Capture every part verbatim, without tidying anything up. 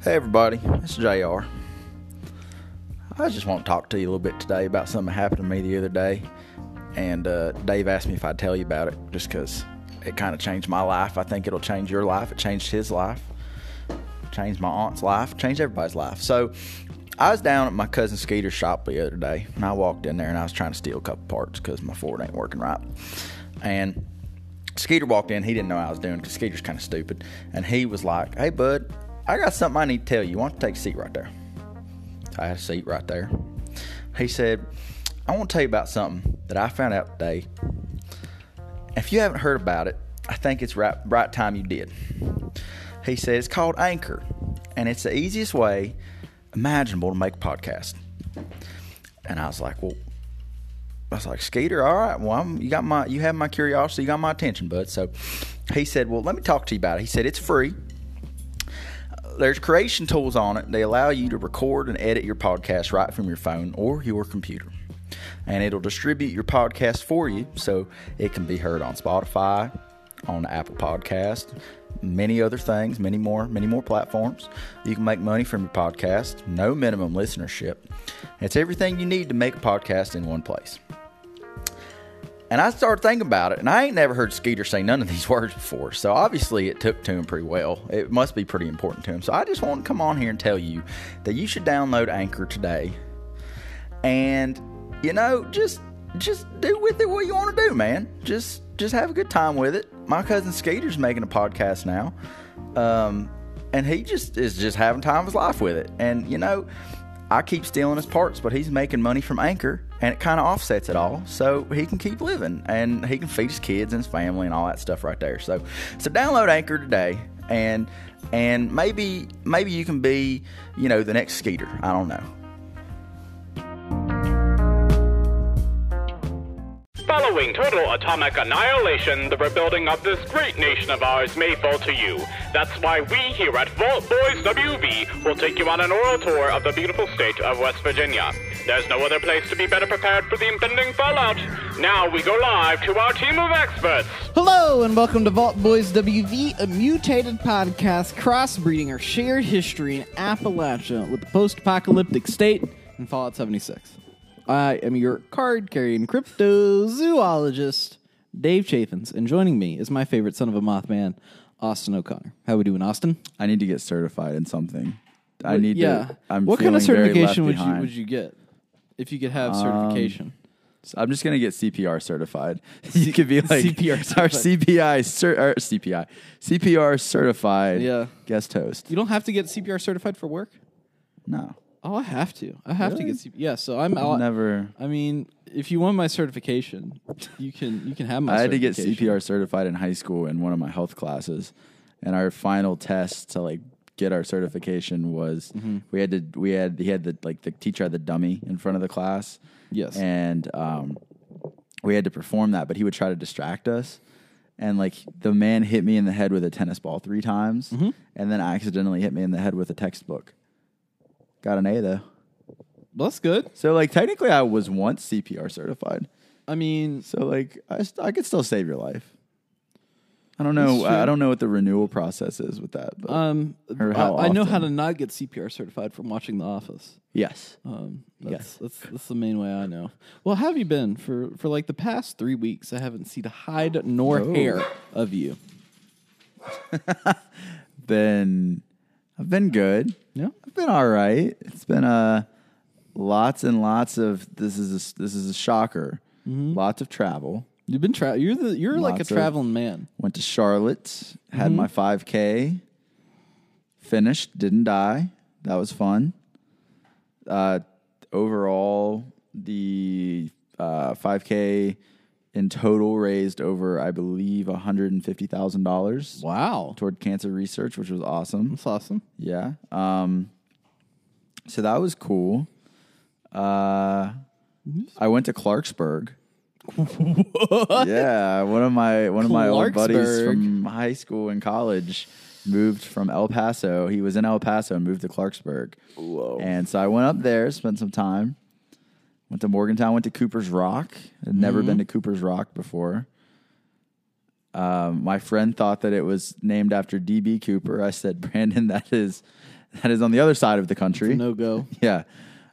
Hey everybody, it's J R. I just want to talk to you a little bit today about something that happened to me the other day. And uh, Dave asked me if I'd tell you about it just because it kind of changed my life. I think it'll change your life. It changed his life. Changed my aunt's life. Changed everybody's life. So I was down at my cousin Skeeter's shop the other day. And I walked in there and I was trying to steal a couple parts because my Ford ain't working right. And Skeeter walked in. He didn't know what I was doing because Skeeter's kind of stupid. And he was like, "Hey, bud, I got something I need to tell you. Why don't you take a seat right there?" I had a seat right there. He said, "I want to tell you about something that I found out today. If you haven't heard about it, I think it's right, right time you did." He said, "It's called Anchor, and it's the easiest way imaginable to make a podcast." And I was like, well, I was like, "Skeeter, all right, well, I'm, you got my, you have my curiosity, you got my attention, bud." So he said, "Well, let me talk to you about it." He said, "It's free. There's creation tools on it. They allow you to record and edit your podcast right from your phone or your computer. And it'll distribute your podcast for you so it can be heard on Spotify, on Apple Podcast, many other things, many more, many more platforms. You can make money from your podcast, no minimum listenership. It's everything you need to make a podcast in one place." And I started thinking about it, and I ain't never heard Skeeter say none of these words before, so obviously it took to him pretty well. It must be pretty important to him. So I just want to come on here and tell you that you should download Anchor today. And, you know, just just do with it what you want to do, man. Just just have a good time with it. My cousin Skeeter's making a podcast now, um, and he just is just having time of his life with it. And, you know, I keep stealing his parts, but he's making money from Anchor, and it kind of offsets it all, so he can keep living, and he can feed his kids and his family and all that stuff right there. So, so download Anchor today, and and maybe maybe you can be, you know, the next Skeeter. I don't know. Following total atomic annihilation, the rebuilding of this great nation of ours may fall to you. That's why we here at Vault Boys W V will take you on an oral tour of the beautiful state of West Virginia. There's no other place to be better prepared for the impending fallout. Now we go live to our team of experts. Hello and welcome to Vault Boys W V, a mutated podcast crossbreeding our shared history in Appalachia with the post-apocalyptic state in Fallout seventy-six. I am your card-carrying cryptozoologist, Dave Chaffins, and joining me is my favorite son of a Mothman, Austin O'Connor. How we doing, Austin? I need to get certified in something. I need yeah. to. I'm what kind of feeling very certification would left you behind. would you get if you could have Um, certification? So I'm just gonna get C P R certified. You could be like C P R our certified. C P I cer- or C P I C P R certified Yeah. guest host. You don't have to get C P R certified for work? No, Oh, I have to. I have to Really? get C P R. Yeah, so I'm. I've I'll, never. I mean, if you want my certification, you can. You can have my. I had to get certification. C P R certified in high school in one of my health classes, and our final test to like get our certification was Mm-hmm. we had to we had he had the like the teacher had the dummy in front of the class. Yes. And um, we had to perform that, but he would try to distract us. And like the man hit me in the head with a tennis ball three times, Mm-hmm. and then accidentally hit me in the head with a textbook. Got an A though. Well, that's good. So like technically, I was once C P R certified. I mean, So like I, st- I could still save your life. I don't know. That's true. I don't know what the renewal process is with that. But um, Or how I, I know often? how to not get C P R certified from watching The Office. yes, Um, that's, Yes. that's that's the main way I know. Well, how have you been for for like the past three weeks? I haven't seen a hide nor Oh. hair of you. been I've been good. Yeah. I've been all right. It's been uh lots and lots of this is a, this is a shocker. Mm-hmm. Lots of travel. You've been tra- You're the you're like a Lots of- traveling man. Went to Charlotte. Had Mm-hmm. my five K. Finished. Didn't die. That was fun. Uh, overall, the uh, five K in total raised over, I believe, one hundred fifty thousand dollars Wow, toward cancer research, which was awesome. that's awesome. Yeah. Um, so that was cool. Uh, I went to Clarksburg. Yeah, one of my one of my old buddies Clarksburg. from high school and college moved from El Paso. He was in El Paso and moved to Clarksburg. Whoa. And so I went up there, spent some time. Went to Morgantown, went to Cooper's Rock. Had never Mm-hmm. been to Cooper's Rock before. Um, my friend thought that it was named after D B Cooper. I said, Brandon, that is that is on the other side of the country. No go. Yeah.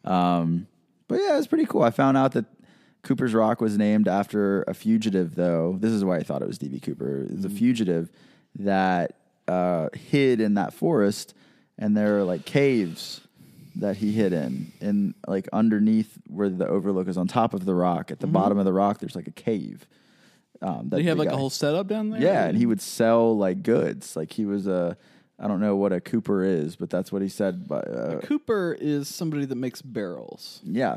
Um, but yeah, it's pretty cool. I found out that Cooper's Rock was named after a fugitive, though. This is why I thought it was D B. Cooper. It was a fugitive that uh, hid in that forest, and there are like caves that he hid in, and like underneath where the overlook is on top of the rock. At the bottom of the rock, there's like a cave. Um, that Did he have the like guy- a whole setup down there? Yeah, and he would sell like goods. Like he was a, I don't know what a Cooper is, but that's what he said. But uh, Cooper is somebody that makes barrels. yeah,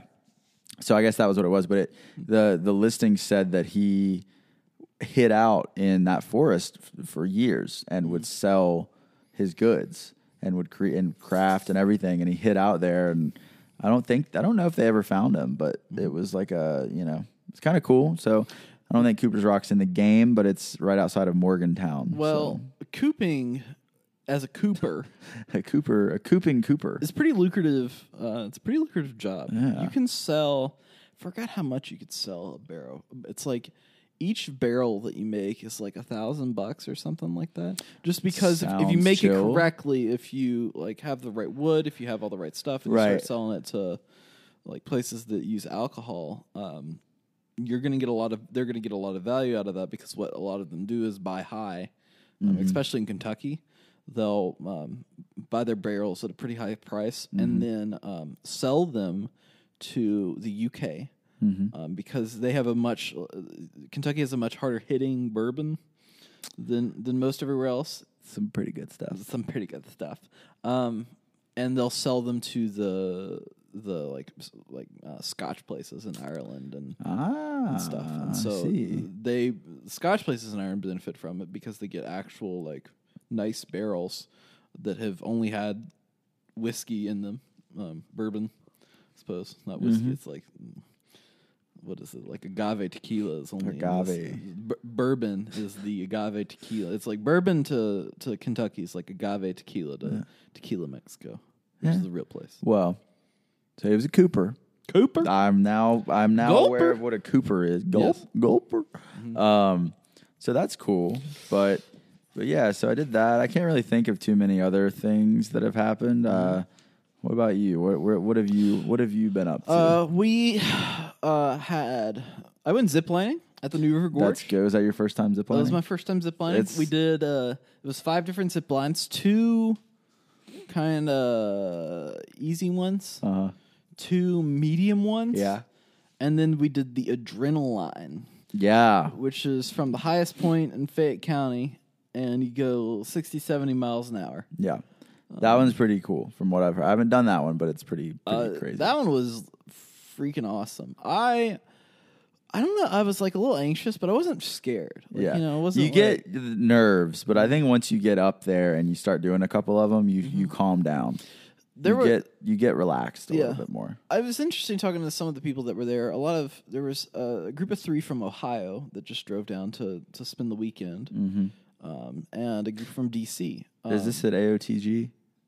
so I guess that was what it was. But it, the the listing said that he hid out in that forest f- for years and would sell his goods and would create and craft and everything. And he hid out there, and I don't think I don't know if they ever found him, but it was like a you know it's kind of cool. So. I don't think Cooper's Rock's in the game, but it's right outside of Morgantown. Well, cooping as a cooper so. a Cooper, a cooping Cooper. is pretty lucrative. Uh, it's a pretty lucrative job. Yeah. You can sell. I forgot how much you could sell a barrel. It's like each barrel that you make is like a thousand bucks or something like that. Just because if, if you Sounds make chill. it correctly, if you like have the right wood, if you have all the right stuff, and you Right. start selling it to like places that use alcohol. Um, you're going to get a lot of, they're going to get a lot of value out of that because what a lot of them do is buy high, um, Mm-hmm. especially in Kentucky. They'll um, buy their barrels at a pretty high price Mm-hmm. and then um, sell them to the U K Mm-hmm. um, because they have a much, uh, Kentucky has a much harder hitting bourbon than than most everywhere else. Some pretty good stuff. Some pretty good stuff. Um, and they'll sell them to the the like s- like uh, Scotch places in Ireland and Ah, and stuff. And so I see. they Scotch places in Ireland benefit from it because they get actual like nice barrels that have only had whiskey in them, um, bourbon, I suppose not whiskey. Mm-hmm. It's like what is it? Like agave tequila is only in this. Agave. B- bourbon is the agave tequila. It's like bourbon to to Kentucky is like agave tequila to tequila Mexico, which Yeah. is the real place. Well, so he was a Cooper. Cooper. I'm now I'm now Gulper. aware of what a Cooper is. Gulp, Yes. Gulper. Um, so that's cool. But but yeah, so I did that. I can't really think of too many other things that have happened. Uh, what about you? What, what what have you what have you been up to? Uh, we uh, had. I went ziplining at the New River Gorge. That's good. Was that your first time ziplining? That was my first time ziplining. It's- We did. Uh, it was five different zip lines. Two kind of easy ones. Uh-huh. Two medium ones. Yeah. And then we did the adrenaline, Yeah. which is from the highest point in Fayette County, and you go sixty, seventy miles an hour. Yeah. That one's pretty cool from what I've heard. I haven't done that one, but it's pretty pretty Uh, crazy. That one was freaking awesome. I, I don't know. I was like a little anxious, but I wasn't scared. Like, yeah. you know, it wasn't. you get like- the nerves, but I think once you get up there and you start doing a couple of them, you you calm down. Mm-hmm. There you were- get you get relaxed a Yeah. little bit more. I was interesting talking to some of the people that were there. A lot of there was a group of three from Ohio that just drove down to to spend the weekend, Mm-hmm. um, and a group from D C. Um, Is this at A O T G?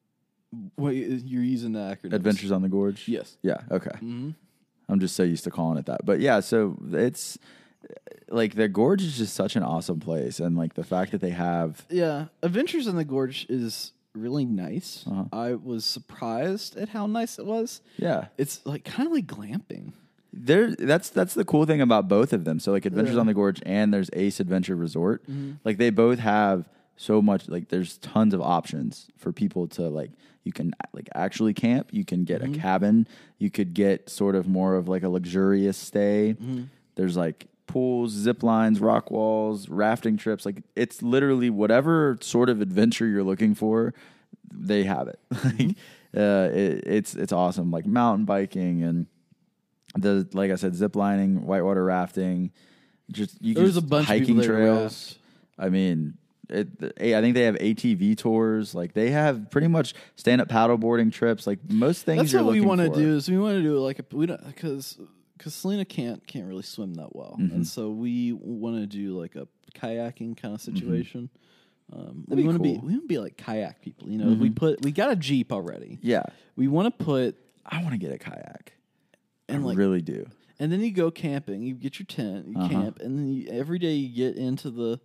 What you're using the acronym? Adventures on the Gorge? Yes. Yeah. Okay. Mm-hmm. I'm just so used to calling it that, but yeah. So it's like the gorge is just such an awesome place, and like the fact that they have Yeah, Adventures in the Gorge is really nice. Uh-huh. I was surprised at how nice it was. yeah. It's like kind of like glamping. There, that's that's the cool thing about both of them. So like Adventures Yeah. on the Gorge and there's Ace Adventure Resort. Like they both have so much. Like there's tons of options for people to like. You can like actually camp. You can get a cabin. You could get sort of more of like a luxurious stay. There's like pools, zip lines, rock walls, rafting trips. Like it's literally whatever sort of adventure you're looking for, they have it. Like, uh, it it's it's awesome. Like mountain biking and. The like I said, zip lining, whitewater rafting, just you can There's a just- bunch of hiking people there who trails. I mean, it, the- I think they have A T V tours. Like they have pretty much stand up paddleboarding trips. Like most things That's you're what we looking want to for. do. Is we want to do like a we don't because because Selena can't can't really swim that well, Mm-hmm. and so we want to do like a kayaking kind of situation. Um, That'd we be want to be cool. Mm-hmm. we want to be like kayak people. You know, we put we got a Jeep already. Yeah, We want to put I want to get a kayak. and I like really do. and then you go camping. You get your tent, you Uh-huh. camp, and then you, every day you get into the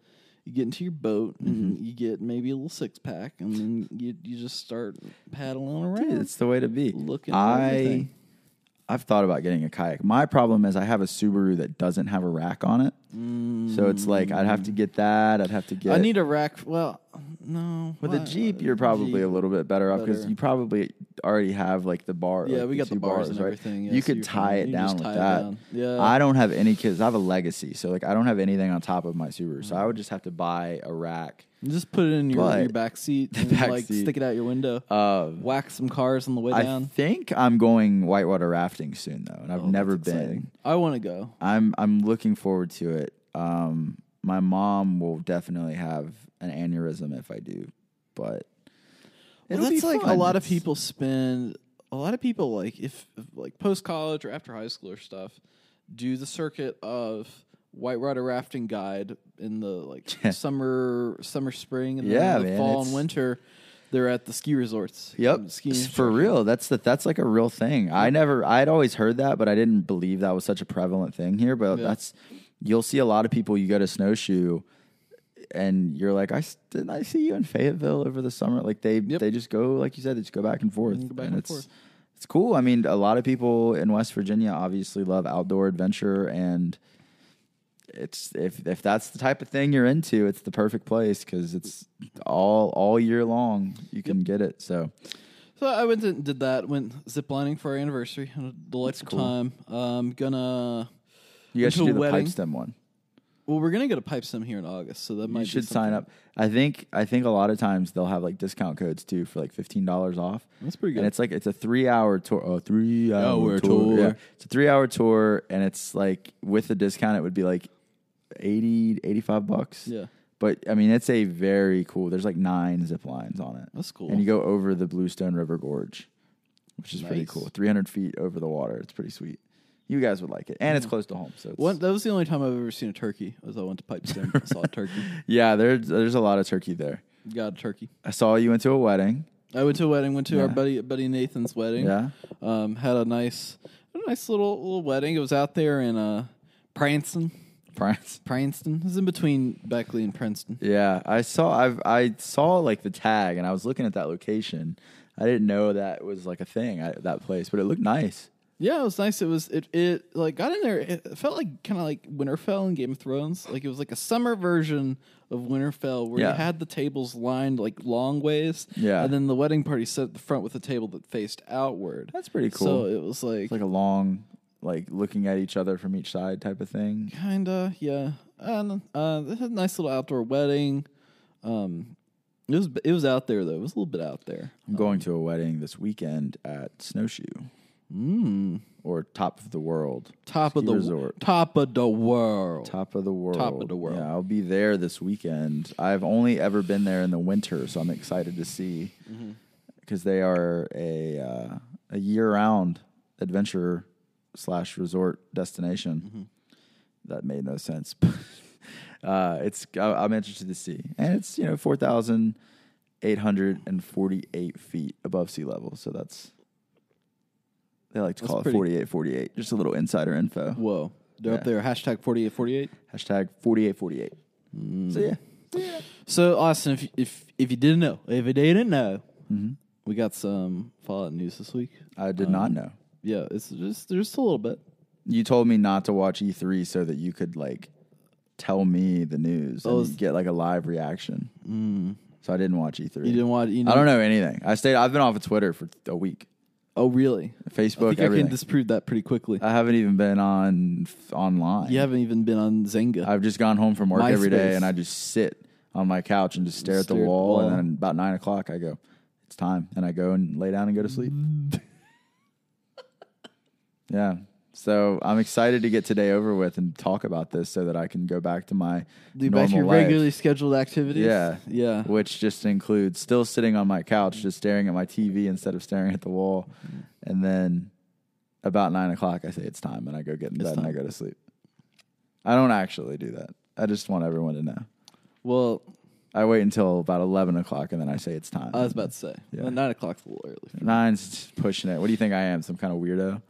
you get into your boat and you get maybe a little six pack, and then you you just start paddling around. Dude, it's the way to be. Looking at I, everything. I've thought about getting a kayak. My problem is I have a Subaru that doesn't have a rack on it. Mm. So it's like I'd have to get that. I'd have to get. I need a rack. Well, no. With why- a Jeep, you're probably Jeep. a little bit better off because better. you probably already have like the bar. Yeah, like, we got the two bars and right? everything, yeah, you so could you're tie fine. it You down just with tie it that. down. Yeah. I don't have any kids. I have a Legacy, so like I don't have anything on top of my Subaru. So I would just have to buy a rack. You just put it in your, But- your back seat and back like seat. stick it out your window. Uh, Whack some cars on the way I down. think I'm going whitewater rafting soon though, and I've Oh, never that's been. exciting. I want to go. I'm I'm looking forward to it. Um, my mom will definitely have an aneurysm if I do, but Well, it'll that's be like fun. a lot of It's- people spend. A lot of people like if, if like post college or after high school or stuff do the circuit of whitewater rafting guide in the like summer, summer, spring, and Yeah, then the man, fall it's- and winter. They're at the ski resorts. Yep, skiing s- for real. That's the, that's like a real thing. I never, I'd always heard that, but I didn't believe that was such a prevalent thing here. But Yeah. that's, you'll see a lot of people. You go to snowshoe, and you're like, I s- didn't I see you in Fayetteville over the summer? Like they Yep. they just go, like you said, they just go back and forth. Go back and and it's forth. it's cool. I mean, a lot of people in West Virginia obviously love outdoor adventure, and it's if if that's the type of thing you're into, it's the perfect place because it's all all year long. You can get it. So. So I went and did that. Went ziplining for our anniversary. Had a delightful cool. time. Um, gonna. You went guys to should a do the wedding. pipe stem one. Well, we're gonna get a pipe sim here in August, so that might You be should sign something. up. I think I think a lot of times they'll have like discount codes too for like fifteen dollars off. That's pretty good. And it's like it's a three hour tour. Oh, three hour Hour tour. tour. Yeah, it's a three hour tour, and it's like with the discount, it would be like eighty, eighty-five bucks. Yeah. But I mean, it's a very cool. There's like nine zip lines on it. That's cool. And you go over the Bluestone River Gorge, which is pretty Nice. cool. three hundred feet over the water. It's pretty sweet. You guys would like it, and it's close to home. So it's, One, that was the only time I've ever seen a turkey. Was I went to pipe sim, I saw a turkey. yeah, there's there's a lot of turkey there. Got a turkey. I saw you went to a wedding. I went to a wedding. Went to Yeah. our buddy buddy Nathan's wedding. Yeah. Um, had a nice, a nice little little wedding. It was out there in uh, Princeton. France. Princeton. It was in between Beckley and Princeton. Yeah, I saw. I've I saw like the tag, and I was looking at that location. I didn't know that was like a thing. I, that place, but it looked nice. Yeah, it was nice. It was it it like got in there. It felt like kind of like Winterfell in Game of Thrones. Like it was like a summer version of Winterfell, where Yeah. you had the tables lined like long ways. Yeah. and then the wedding party sat at the front with a table that faced outward. That's pretty cool. So it was like, It's like a long, like looking at each other from each side type of thing. kinda yeah. And uh, they had a nice little outdoor wedding. Um, it was it was out there though. It was a little bit out there. I'm going to a wedding this weekend at Snowshoe, Mm. or Top of the World. Top of Ski the resort. top of the world. Top of the world. Top of the world. Yeah, I'll be there this weekend. I've only ever been there in the winter, so I'm excited to see because they are a uh, a year round adventure slash resort destination. That made no sense. uh, it's I, I'm interested to see, and it's you know four thousand eight hundred and forty eight feet above sea level, so that's. They like to That's call it pretty- forty-eight forty-eight. Just a little insider info. Whoa, they're up Yeah. there. Hashtag forty-eight forty-eight. Hashtag forty-eight forty-eight. So yeah. So Austin, if if if you didn't know, if you didn't know, Mm-hmm. we got some Fallout news this week. I did not know. Yeah, it's just there's a little bit. You told me not to watch E three so that you could like tell me the news Oh, and is- get like a live reaction. Mm. So I didn't watch E three. You didn't watch. You I don't know anything. I stayed. I've been off of Twitter for a week. Oh, really? Facebook, I think everything. I can disprove that pretty quickly. I haven't even been on f- online. You haven't even been on Zynga. I've just gone home from work every day MySpace. and I just sit on my couch and just stare at the Stare at the wall, wall. and then about nine o'clock I go, it's time, and I go and lay down and go to sleep. Yeah. So I'm excited to get today over with and talk about this so that I can go back to my Do normal back to your life. regularly scheduled activities. Yeah. yeah. Which just includes still sitting on my couch, just staring at my T V instead of staring at the wall. And then about nine o'clock, I say it's time, and I go get in It's bed and I time. go to sleep. I don't actually do that. I just want everyone to know. Well, I wait until about eleven o'clock, and then I say it's time. I was about to say Yeah. well, nine o'clock's a little early. For me. Nine's just pushing it. What do you think I am? Some kind of weirdo?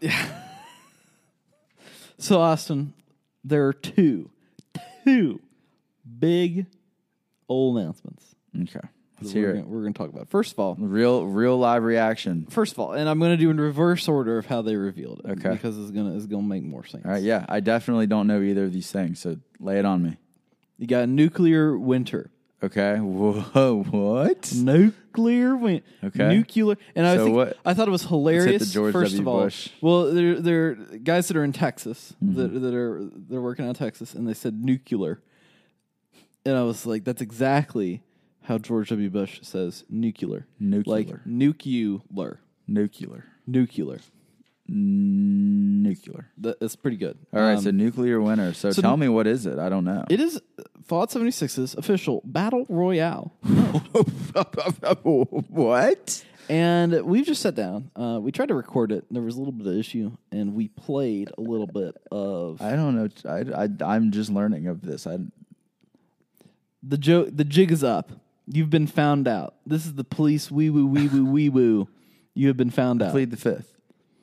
So Austin, there are two, two big couple announcements. Okay. Let's that hear we're it. Gonna, we're going to talk about. First of all, Real, real live reaction. first of all, and I'm going to do in reverse order of how they revealed it. Okay. Because it's going to it's gonna make more sense. All right. Yeah. I definitely don't know either of these things, so lay it on me. You got nuclear winter. Okay. Whoa. What? Nuclear winter. Okay. Nuclear. And I So think what- I thought it was hilarious. the George first W. of all, Bush. well, there there are guys that are in Texas Mm-hmm. that that are they're working out of Texas, and they said nuclear, and I was like, that's exactly how George W. Bush says nuclear. Nuclear. Like nuclear. Nuclear. Nuclear. Nuclear. That, that's pretty good. All right. Um, so nuclear winter. So, so tell the- me, what is it? I don't know. it is Fallout seventy-six's official Battle Royale. What? And we've just sat down. Uh, we tried to record it. There was a little bit of issue, and we played a little bit of I don't know. I, I, I'm just learning of this. I, the joke. The jig is up. You've been found out. This is the police. Wee woo wee woo wee woo. You have been found out. plead the fifth.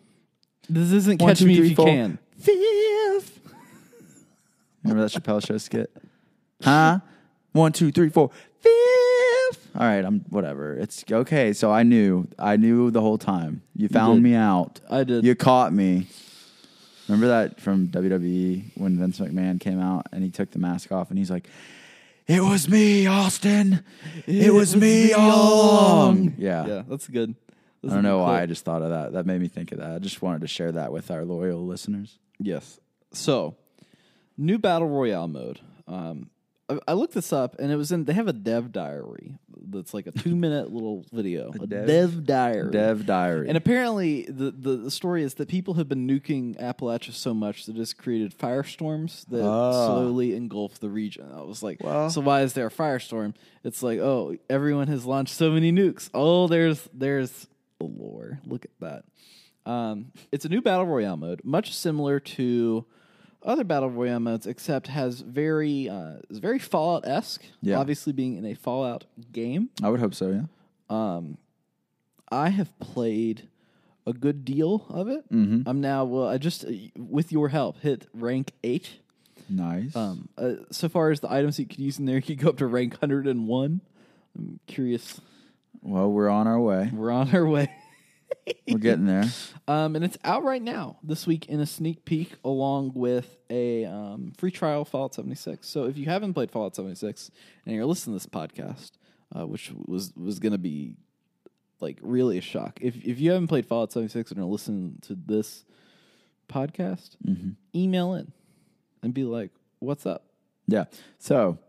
This isn't One, Catch two, Me three, If You four. Can. Fifth. Remember that Chappelle Show skit? Huh? One, two, three, four. Fifth. All right, I'm whatever. It's okay. So I knew. I knew the whole time. You found did. me out. I did. You caught me. Remember that from W W E when Vince McMahon came out and he took the mask off and he's like, "It was me, Austin. It, was, me all along." Yeah. Yeah, that's good. That's I don't a know good why I quote. just thought of that. That made me think of that. I just wanted to share that with our loyal listeners. Yes. So, new battle royale mode. Um, I, I looked this up, and it was in. They have a dev diary that's like a two minute little video. A, dev- dev, diary. Dev Diary. And apparently, the, the, the story is that people have been nuking Appalachia so much that it's created firestorms that Ah. slowly engulf the region. I was like, Well- so why is there a firestorm? It's like, oh, everyone has launched so many nukes. Oh, there's there's the lore. Look at that. Um, it's a new battle royale mode, much similar to other battle royale modes, except has very uh, is very Fallout esque. Yeah. Obviously, being in a Fallout game. I would hope so, yeah. Um, I have played a good deal of it. Mm-hmm. I'm now, well, I just, uh, with your help, hit rank eight. Nice. Um, uh, so far as the items you could use in there, you could go up to rank one hundred one. I'm curious. well, we're on our way. We're on our way. We're getting there. Um, and it's out right now this week in a sneak peek, along with a um, free trial of Fallout seventy-six. So if you haven't played Fallout seventy-six and you're listening to this podcast, uh, which was was going to be like really a shock, if if you haven't played Fallout seventy-six and are listening to this podcast, Mm-hmm. email in and be like, "What's up?" Yeah. So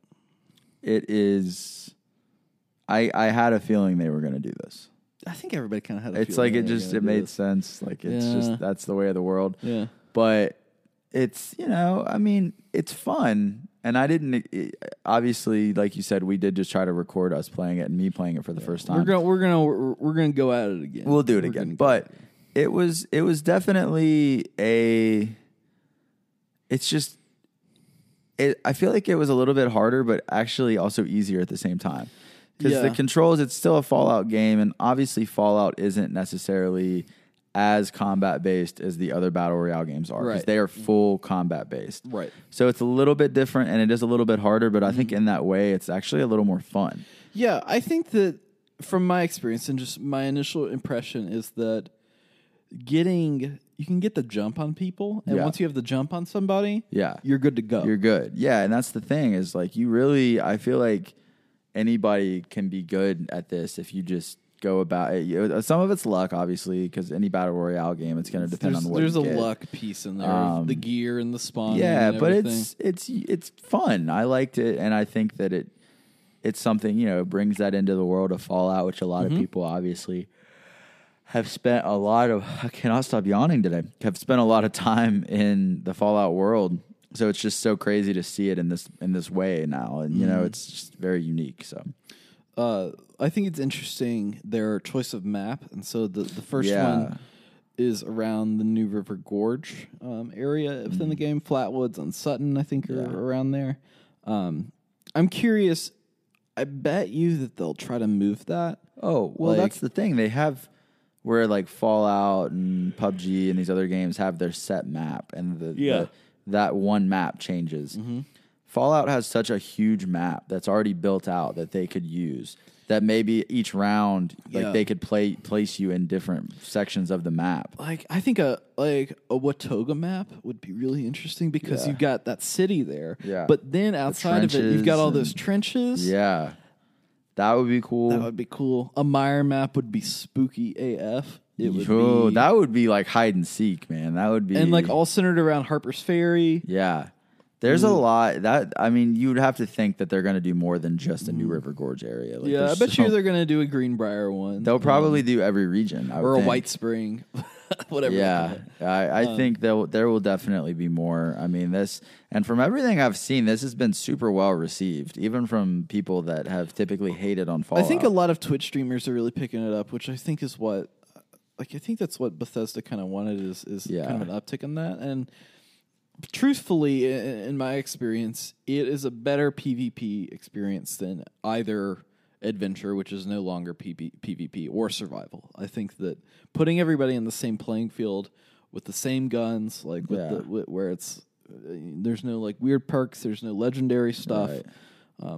it is. I I had a feeling they were going to do this. I think everybody kind of had. A It's feeling like it they were just gonna it do made this. sense. Like it's Yeah. just that's the way of the world. Yeah. But it's you know I mean it's fun. And I didn't it, obviously, like you said, we did just try to record us playing it and me playing it for the first time. We're gonna we're gonna we're, we're gonna go at it again. We'll do it We're again. gonna go But at it. it was it was definitely a. It's just. It, I feel like it was a little bit harder, but actually also easier at the same time. Because Yeah. the controls, it's still a Fallout game, and obviously Fallout isn't necessarily as combat based as the other battle royale games are. Because Right. they are full combat based. Right. So it's a little bit different, and it is a little bit harder. But I think in that way, it's actually a little more fun. Yeah, I think that from my experience and just my initial impression is that getting you can get the jump on people, and Yeah. once you have the jump on somebody, Yeah. you're good to go. You're good. Yeah, and that's the thing is like you really I feel like anybody can be good at this if you just go about it. You, some of it's luck obviously because any battle royale game it's going to depend there's on what there's you a get. luck piece in there, Um, of the gear and the spawn. Yeah, and but everything. it's it's it's fun. I liked it and I think that it it's something, you know, brings that into the world of Fallout which a lot Mm-hmm. of people obviously have spent a lot of I cannot stop yawning today. Have spent a lot of time in the Fallout world. So it's just so crazy to see it in this in this way now, and you know Mm-hmm. it's just very unique. So Uh, I think it's interesting their choice of map, and so the the first Yeah. one is around the New River Gorge um, area within the game. Flatwoods and Sutton, I think, are Mm. Yeah. around there. Um, I'm curious. I bet you that they'll try to move that. oh well, Like- that's the thing they have where like Fallout and P U B G and these other games have their set map, and the, Yeah. the that one map changes. Fallout has such a huge map that's already built out that they could use. That maybe each round, like Yeah. they could play place you in different sections of the map. Like I think a like a Watoga map would be really interesting because Yeah. you've got that city there. Yeah. But then outside of it, you've got all those trenches trenches. Yeah, that would be cool. That would be cool. A Mire map would be spooky A F. It would Yo, be that would be like hide and seek, man. That would be and like all centered around Harper's Ferry. Yeah. There's a lot that I mean, you would have to think that they're going to do more than just a New River Gorge area. Like, Yeah, I there's bet so- you they're gonna do a Greenbrier one. They'll probably do every region, I would or a think. White Spring, whatever. they Yeah, call it. I, I think there there will definitely be more. I mean, this and from everything I've seen, this has been super well received, even from people that have typically hated on I Fallout. think a lot of Twitch streamers are really picking it up, which I think is what, like, I think that's what Bethesda kind of wanted is is Yeah. kind of an uptick in that. And truthfully, in, in my experience, it is a better PvP experience than either adventure, which is no longer P V- PvP, or survival. I think that putting everybody in the same playing field with the same guns, like with Yeah. the with, where it's uh, there's no like weird perks, there's no legendary stuff. Right.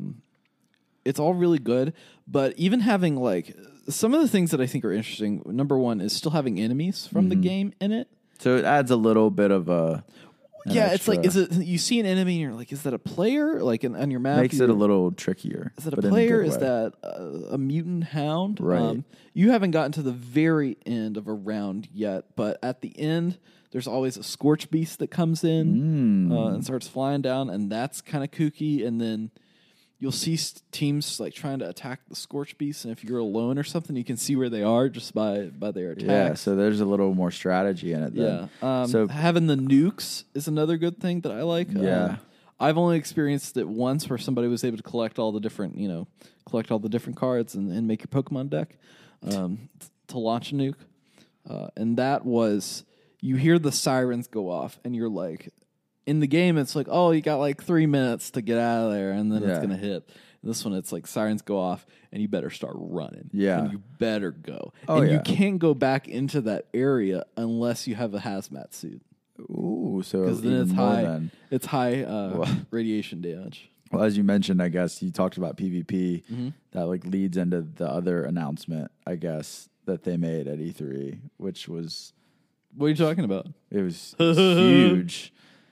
It's all really good, but even having like some of the things that I think are interesting. Number one is still having enemies from the Mm-hmm. game in it. so. It adds a little bit of a an Yeah, it's like extra- is it you see an enemy and you're like, is that a player? Like in, on your map, makes it a you're- little trickier. Is that a but in player? good Is way. that uh, a mutant hound? Um, Right. you haven't gotten to the very end of a round yet, but at the end, there's always a scorch beast that comes in Mm. uh, and starts flying down, and that's kind of kooky. And then you'll see s- teams like trying to attack the scorch beast, and if you're alone or something, you can see where they are just by by their attacks. Yeah, so there's a little more strategy in it. Yeah. Then. Um, so having the nukes is another good thing that I like. Yeah. Um, I've only experienced it once where somebody was able to collect all the different, you know, collect all the different cards and, and make your Pokemon deck um, t- to launch a nuke. Uh, and that was, you hear the sirens go off and you're like, in the game, it's like, oh, you got like three minutes to get out of there and then it's Yeah. going to hit. This one, it's like sirens go off and you better start running. Yeah. And you better go. Oh, and yeah. you can't go back into that area unless you have a hazmat suit. ooh, so Because then even it's more high, than- it's high uh, Well- radiation damage. Well, as you mentioned, I guess you talked about PvP. Mm-hmm. That like leads into the other announcement, I guess, that they made at E three, which was What are you talking about? it was huge.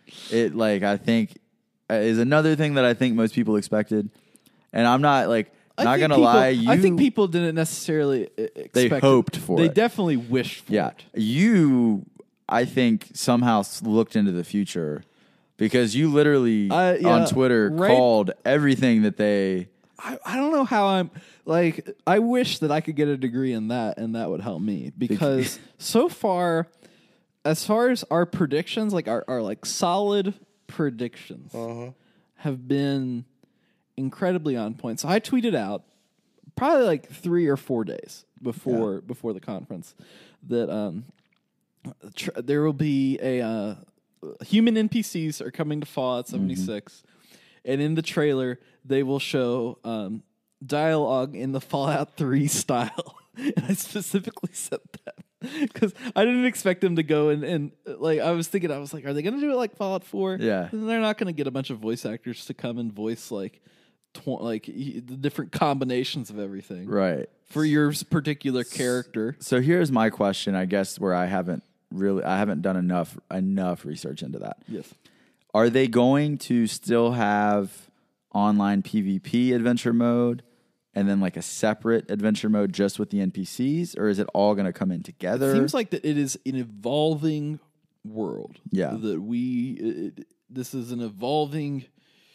It like I think uh, is another thing that I think most people expected, and I'm not like I not think gonna people- lie. You, I think people didn't necessarily uh, expect They it. hoped for They it. definitely wished for yeah, it. you I think somehow s- looked into the future because you literally Uh, yeah, on Twitter right- called everything that they. I, I don't know how I'm like I wish that I could get a degree in that and that would help me because so far as far as our predictions like our, our like solid predictions have been incredibly on point. So I tweeted out probably like three or four days before before the conference that um tr- there will be a uh, human N P Cs are coming to Fallout seventy-six. And in the trailer, they will show um, dialogue in the Fallout three style. And I specifically said that because I didn't expect them to go and, and like I was thinking, I was like, are they going to do it like Fallout four? Yeah. And they're not going to get a bunch of voice actors to come and voice like tw- like y- the different combinations of everything Right. for your s- particular character. So here's my question, I guess, where I haven't really I haven't done enough enough research into that. Yes. Are they going to still have online PvP adventure mode and then like a separate adventure mode just with the N P Cs, or is it all going to come in together? Seems like that it is an evolving world. Yeah. That we it, this is an evolving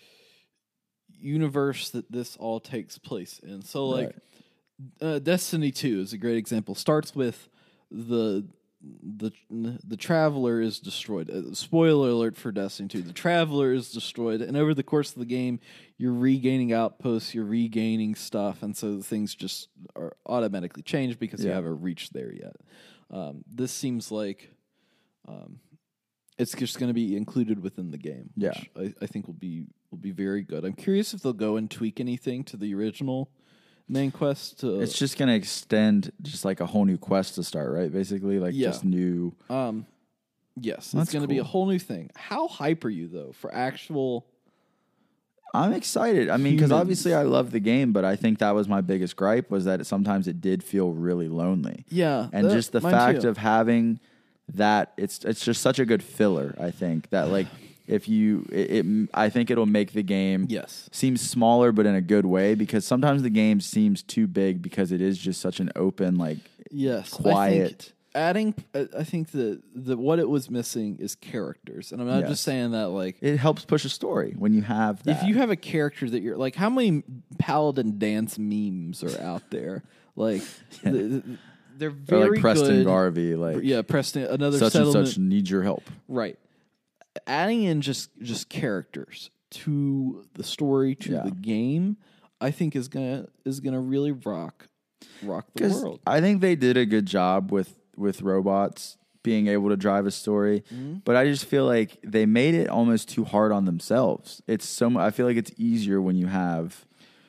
universe that this all takes place in. So like uh, Destiny two is a great example. Starts with the the the traveler is destroyed. Uh, spoiler alert for Destiny two. The traveler is destroyed, and over the course of the game, you're regaining outposts, you're regaining stuff, and so things just are automatically changed because you Yeah. haven't reached there yet. Um, this seems like um, it's just going to be included within the game, Yeah. which I, I think will be will be very good. I'm curious if they'll go and tweak anything to the original main quest. To, It's just going to extend just like a whole new quest to start, right? Basically, like Yeah. just new. Um, yes, That's it's going to be a cool. whole new thing. How hype are you though for actual, I'm excited. I mean, because Humans. obviously I love the game, but I think that was my biggest gripe was that it, sometimes it did feel really lonely. Yeah, and that- just the mine fact too. of having that, it's it's just such a good filler. I think that like if you, it, it I think it'll make the game Yes. seem smaller, but in a good way. Because sometimes the game seems too big because it is just such an open like Yes, I quiet. think adding, I I think that the what it was missing is characters, and I'm not Yes. just saying that like It helps push a story when you have that. if you have a character that you're like, how many paladin dance memes are out there? Like th- th- they're or very like Preston good. Garvey, like Yeah, Preston. Another such and settlement. such needs your help. Right. Adding in just just characters to the story, to Yeah. the game, I think is gonna is gonna really rock rock the Because world. I think they did a good job with with robots being able to drive a story, Mm-hmm. but I just feel like they made it almost too hard on themselves. It's so mu- I feel like it's easier when you have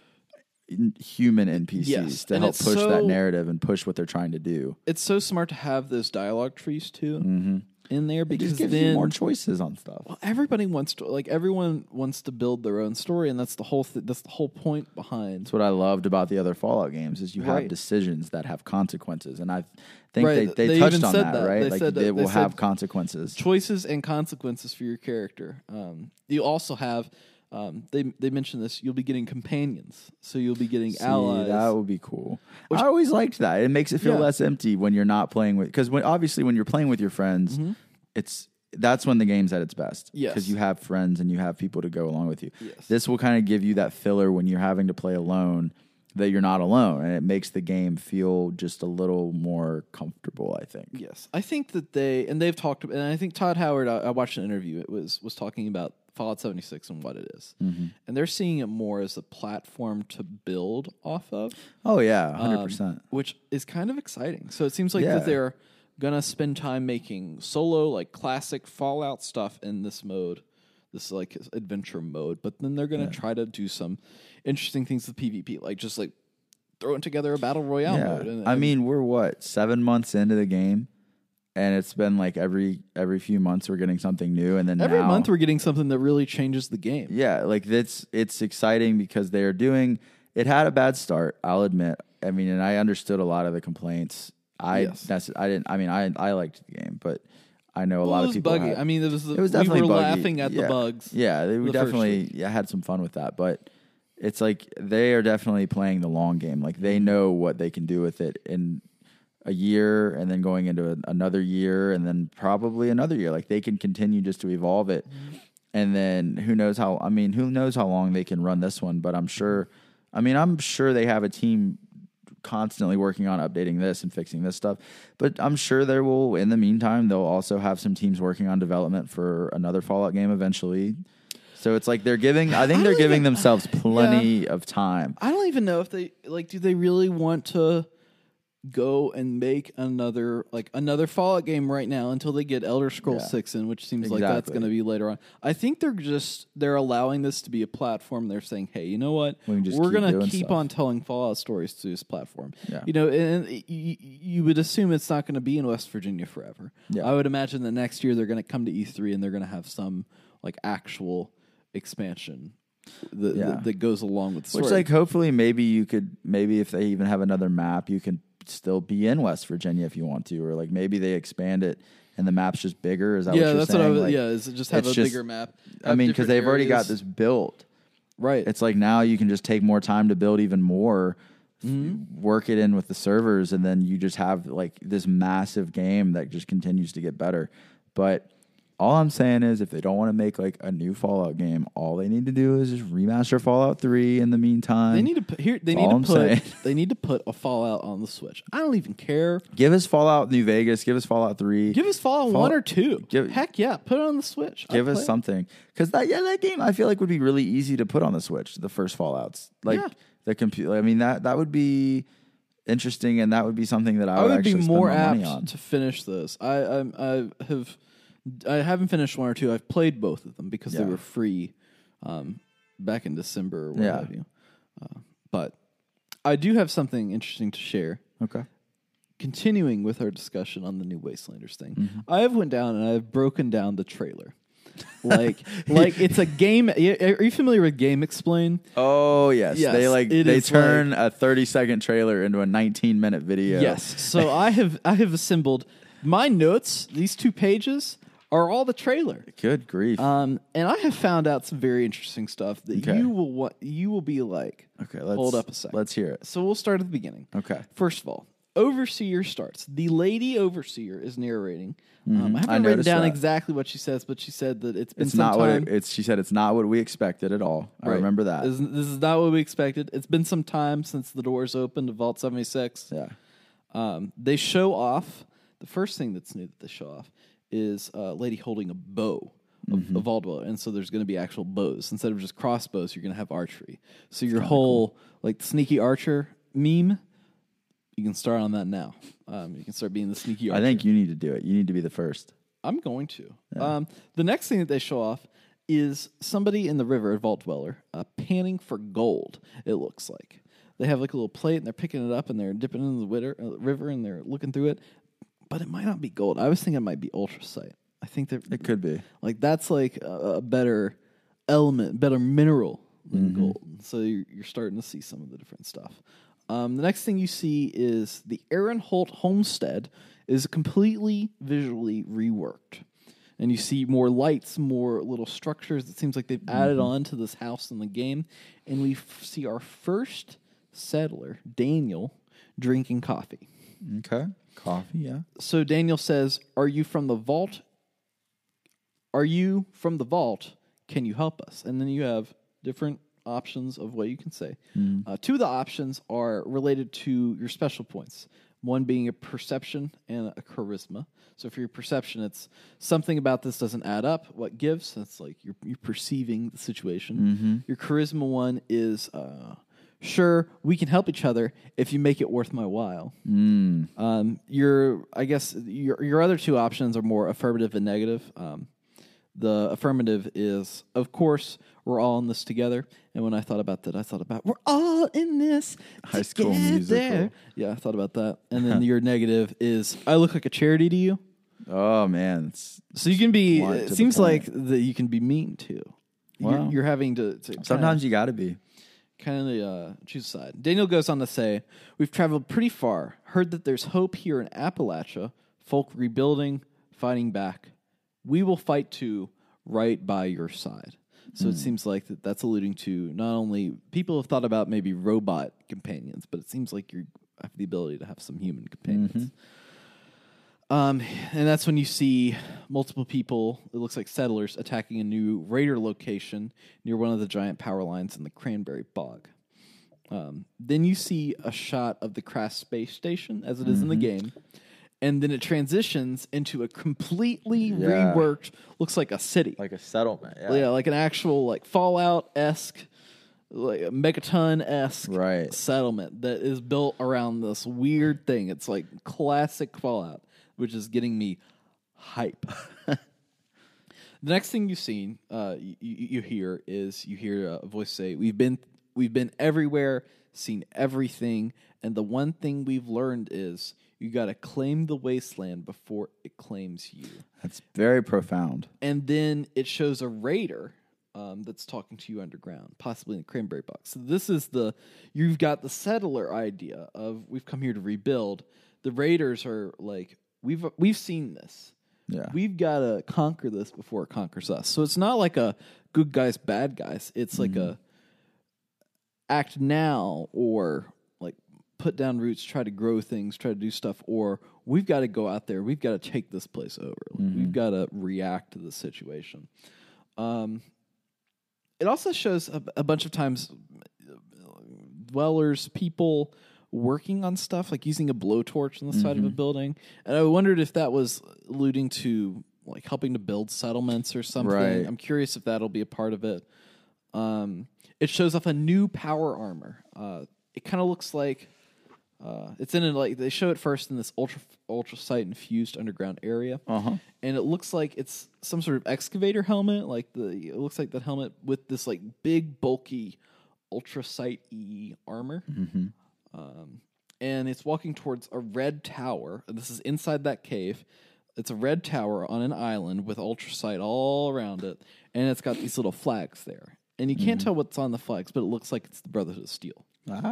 n- human N P Cs Yes, to and help it's push so- that narrative and push what they're trying to do. It's so smart to have those dialogue trees too in there It because just gives then you more choices on stuff. well, everybody wants to like everyone wants to build their own story, and that's the whole th- that's the whole point behind. That's what I loved about the other Fallout games is you have Right. decisions that have consequences, and I think Right, they, they they touched even on said that, that. right? They like said that- they they will have said- consequences. Choices and consequences for your character. Um, you also have um, they they mentioned this. You'll be getting companions, so you'll be getting See, allies. that would be cool. I always liked that. It makes it feel Yeah. less empty when you're not playing with because when obviously when you're playing with your friends, it's that's when the game's at its best. Mm-hmm. Yes. because you have friends and you have people to go along with you. Yes. This will kind of give you that filler when you're having to play alone. That you're not alone, and it makes the game feel just a little more comfortable. I think. Yes, I think that they and they've talked, and I think Todd Howard. I, I watched an interview. It was was talking about Fallout seventy-six and what it is. Mm-hmm. And they're seeing it more as a platform to build off of, Oh yeah, hundred um, percent. which is kind of exciting. So it seems like Yeah. that they're gonna spend time making solo, like classic Fallout stuff in this mode, this like adventure mode. But then they're gonna try to do some interesting things with PvP, like just like throwing together a battle royale Yeah, mode. And, I and- mean, we're what seven months into the game, and it's been like every every few months we're getting something new, and then every now, month we're getting something that really changes the game. yeah, like it's it's exciting because they're doing. It had a bad start, I'll admit. I mean, and I understood a lot of the complaints. I Yes. that's I didn't. I mean, I I liked the game, but I know a Well, lot it of was people. buggy. had- I mean, it was, it was we definitely were buggy. laughing at yeah. the bugs. Yeah, they, we the first definitely week. yeah, had some fun with that, but it's like they are definitely playing the long game. Like they know what they can do with it in a year, and then going into a, another year, and then probably another year. Like they can continue just to evolve it, and then who knows how? I mean, who knows how long they can run this one? But I'm sure. I mean, I'm sure they have a team constantly working on updating this and fixing this stuff. But I'm sure there will, in the meantime, they'll also have some teams working on development for another Fallout game eventually. So it's like they're giving, I think I they're don't giving even- themselves plenty of time. I don't even know if they like. Do they really want to go and make another like another Fallout game right now until they get Elder Scrolls Yeah. Six in, which seems like that's Exactly. going to be later on. I think they're just they're allowing this to be a platform. They're saying, hey, you know what? We can just We're keep gonna doing keep stuff." on telling Fallout stories through this platform. Yeah. You know, and you, you would assume it's not going to be in West Virginia forever. Yeah. I would imagine that next year they're going to come to E three and they're going to have some like actual expansion that, Yeah. that, that goes along with the story. Which, like, hopefully, maybe you could, maybe if they even have another map, you can still be in West Virginia if you want to, or like maybe they expand it and the map's just bigger. Is that yeah, what you're that's saying? what I was. Like, yeah, is it just have it's a just- bigger map. I have mean, because different they've already got areas. this built. right. It's like now you can just take more time to build even more, f- Mm-hmm. work it in with the servers, and then you just have like this massive game that just continues to get better. But all I'm saying is, if they don't want to make like a new Fallout game, all they need to do is just remaster Fallout three in the meantime. They need to put here. They That's need to all I'm put. saying. They need to put a Fallout on the Switch. I don't even care. Give us Fallout New Vegas. Give us Fallout three. Give us Fallout Fall- one or two. give- Heck yeah, put it on the Switch. I'll Give us play it. something, because that yeah that game I feel like would be really easy to put on the Switch. The first Fallout's like Yeah. the computer. I mean that that would be interesting, and that would be something that I, I would, would be actually more spend my money apt on. to finish this. I I'm, I have. I haven't finished one or two. I've played both of them because they Yeah. were free um, back in December or what Yeah. have you. Uh, but I do have something interesting to share. Okay. Continuing with our discussion on the new Wastelanders thing, Mm-hmm. I have went down and I have broken down the trailer. like like it's a game. Are you familiar with Game Explain? Oh yes, Yes, they like it they is turn a thirty second trailer into a nineteen minute video. Yes. So I have I have assembled my notes. These two pages are all the trailer. Good grief. Um, and I have found out some very interesting stuff that Okay. you will what you will be like. okay, let's hold up a second. Let's hear it. So we'll start at the beginning. Okay. First of all, Overseer starts. The lady Overseer is narrating. Um, I Mm-hmm. I haven't written noticed down that. exactly what she says, but she said that it's been It's some not what time. it, it's. She said it's not what we expected at all. I Right. remember that. This, this is not what we expected. It's been some time since the doors opened to Vault seventy-six. yeah. Um, they show off. The first thing that's new that they show off is a lady holding a bow, a, Mm-hmm. a vault bow, and so there's going to be actual bows instead of just crossbows. You're going to have archery. So your whole like sneaky archer meme, you can start on that now. Um, you can start being the sneaky archer. I think you need to do it. You need to be the first. I'm going to. Um, the next thing that they show off is somebody in the river, a vault dweller, uh, panning for gold, it looks like. They have like a little plate and they're picking it up and they're dipping into the witter, uh, river and they're looking through it. But it might not be gold. I was thinking it might be ultracite. I think that It could be. like that's like a, a better element, better mineral than Mm-hmm. gold. So you're, you're starting to see some of the different stuff. Um, the next thing you see is the Aaron Holt homestead is completely visually reworked. And you see more lights, more little structures. It seems like they've added Mm-hmm. on to this house in the game. And we f- see our first settler, Daniel, drinking coffee. Okay. Coffee. Yeah. So Daniel says, "Are you from the vault? Are you from the vault? Can you help us?" And then you have different options of what you can say. Uh, two of the options are related to your special points. One being a perception and a charisma. So for your perception, it's something about this doesn't add up. What gives? That's like you're, you're perceiving the situation. Your charisma one is, uh, sure, we can help each other if you make it worth my while. Um, your, I guess your your other two options are more affirmative and negative. Um, the affirmative is, of course, we're all in this together. And when I thought about that, I thought about we're all in this High School together. Musical. Yeah, I thought about that. And then your negative is, I look like a charity to you. Oh man. It's, So you can be. Blunt to It the seems point. like that you can be mean too. Wow. You're, you're having to. to sometimes you got to be. kind of uh, choose a side. Daniel goes on to say, "We've traveled pretty far. Heard that there's hope here in Appalachia. Folk rebuilding, fighting back. We will fight too, right by your side." So it seems like that that's alluding to not only people have thought about maybe robot companions, but it seems like you have the ability to have some human companions. Um, and that's when you see multiple people, it looks like settlers, attacking a new raider location near one of the giant power lines in the Cranberry Bog. Um, then you see a shot of the Crass space station as it is in the game. And then it transitions into a completely Yeah. reworked, looks like a city. Like a settlement. Yeah. Yeah, like an actual like Fallout-esque, like a Megaton-esque Right. settlement that is built around this weird thing. It's like classic Fallout, which is getting me hype. The next thing you've seen, uh, you, you hear is you hear a voice say, "We've been we've been everywhere, seen everything, and the one thing we've learned is you got to claim the wasteland before it claims you." That's very profound. And then it shows a raider um, that's talking to you underground, possibly in the Cranberry Box. So this is the, you've got the settler idea of we've come here to rebuild. The raiders are like, we've we've seen this. Yeah. We've got to conquer this before it conquers us. So it's not like a good guys, bad guys. It's like a act now or like put down roots, try to grow things, try to do stuff, or we've got to go out there. We've got to take this place over. Like, We've got to react to the situation. Um, it also shows a, a bunch of times dwellers, people working on stuff, like using a blowtorch on the side of a building. And I wondered if that was alluding to like helping to build settlements or something. Right. I'm curious if that'll be a part of it. Um, it shows off a new power armor. Uh, it kind of looks like uh, it's in a, like they show it first in this ultra ultracite infused underground area, Uh-huh. and it looks like it's some sort of excavator helmet. Like the it looks like that helmet with this like big bulky ultracite e armor. Um, and it's walking towards a red tower. This is inside that cave. It's a red tower on an island with ultrasight all around it, and it's got these little flags there. And you can't mm-hmm. tell what's on the flags, but it looks like it's the Brotherhood of Steel.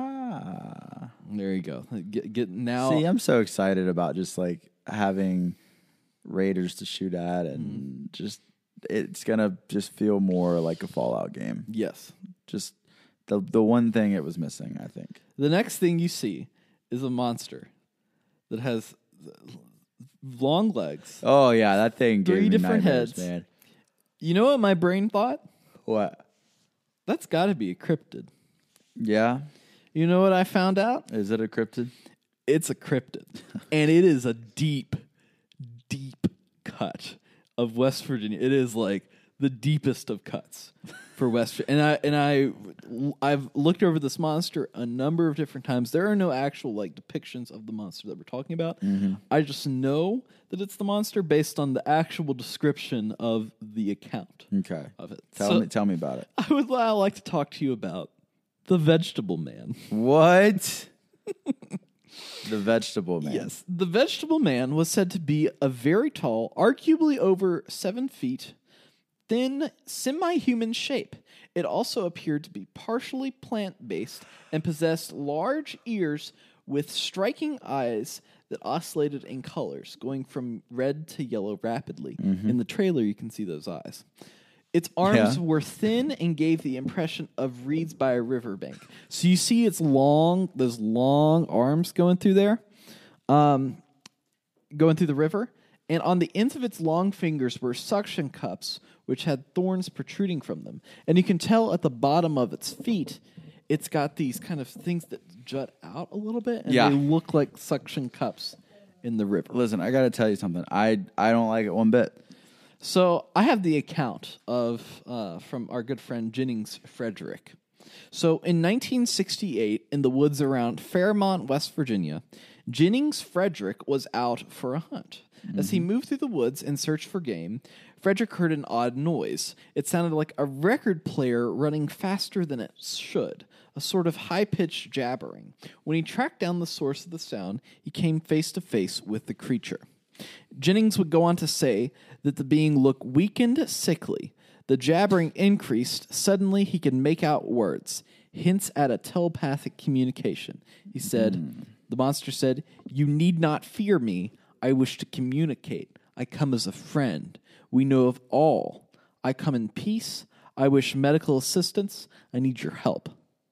Ah. There you go. Get, get now. See, I'm so excited about just like having raiders to shoot at, and mm-hmm. just it's gonna just feel more like a Fallout game. Yes. Just the the one thing it was missing, I think. The next thing you see is a monster that has long legs. Oh yeah, that thing gave three me different nightmares, heads. Man. You know what my brain thought? What? That's got to be a cryptid. Yeah. You know what I found out? Is it a cryptid? It's a cryptid, and it is a deep, deep cut of West Virginia. It is like the deepest of cuts for West Virginia. And I and I I've looked over this monster a number of different times. There are no actual like depictions of the monster that we're talking about. Mm-hmm. I just know that it's the monster based on the actual description of the account. Okay. Of it. Tell so me tell me about it. I would I like to talk to you about the Vegetable Man. What? The Vegetable Man. Yes. The Vegetable Man was said to be a very tall, arguably over seven feet, thin, semi-human shape. It also appeared to be partially plant-based and possessed large ears with striking eyes that oscillated in colors, going from red to yellow rapidly. Mm-hmm. In the trailer, you can see those eyes. Its arms yeah. were thin and gave the impression of reeds by a riverbank. So you see its long, those long arms going through there, um, going through the river. And on the ends of its long fingers were suction cups, which had thorns protruding from them. And you can tell at the bottom of its feet, it's got these kind of things that jut out a little bit, and yeah. they look like suction cups in the river. Listen, I got to tell you something. I I don't like it one bit. So I have the account of uh, from our good friend Jennings Frederick. So in nineteen sixty-eight, in the woods around Fairmont, West Virginia, Jennings Frederick was out for a hunt. Mm-hmm. As he moved through the woods in search for game, Frederick heard an odd noise. It sounded like a record player running faster than it should, a sort of high-pitched jabbering. When he tracked down the source of the sound, he came face to face with the creature. Jennings would go on to say that the being looked weakened, sickly. The jabbering increased. Suddenly, he could make out words, hints at a telepathic communication. He said, mm. the monster said, "You need not fear me. I wish to communicate. I come as a friend. We know of all. I come in peace. I wish medical assistance. I need your help."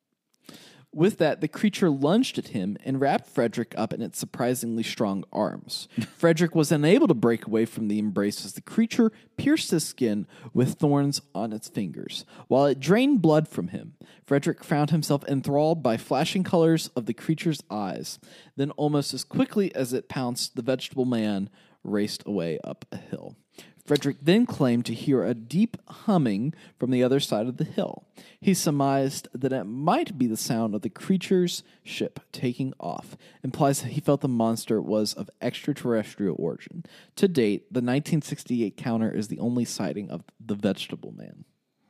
With that, the creature lunged at him and wrapped Frederick up in its surprisingly strong arms. Frederick was unable to break away from the embrace as the creature pierced his skin with thorns on its fingers. While it drained blood from him, Frederick found himself enthralled by flashing colors of the creature's eyes. Then, almost as quickly as it pounced, the Vegetable Man raced away up a hill. Frederick then claimed to hear a deep humming from the other side of the hill. He surmised that it might be the sound of the creature's ship taking off, implies that he felt the monster was of extraterrestrial origin. To date, the nineteen sixty-eight counter is the only sighting of the Vegetable Man.